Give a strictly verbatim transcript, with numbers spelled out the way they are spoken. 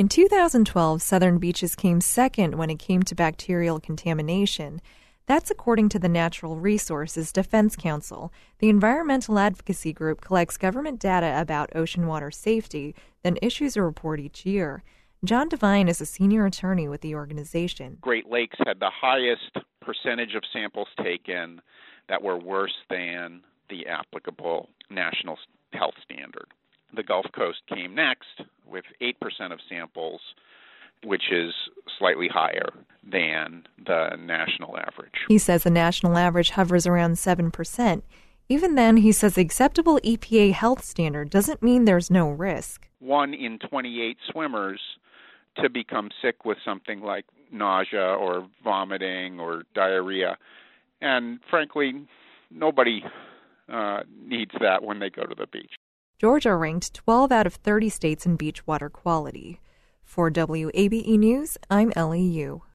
In two thousand twelve, Southern Beaches came second when it came to bacterial contamination. That's according to the Natural Resources Defense Council. The environmental advocacy group collects government data about ocean water safety, then issues a report each year. John Devine is a senior attorney with the organization. Great Lakes had the highest percentage of samples taken that were worse than the applicable national health standard. The Gulf Coast came next with eight percent of samples, which is slightly higher than the national average. He says the national average hovers around seven percent. Even then, he says the acceptable E P A health standard doesn't mean there's no risk. One in twenty-eight swimmers to become sick with something like nausea or vomiting or diarrhea. And frankly, nobody uh, needs that when they go to the beach. Georgia ranked twelve out of thirty states in beach water quality. For W A B E News, I'm Ellie Yu.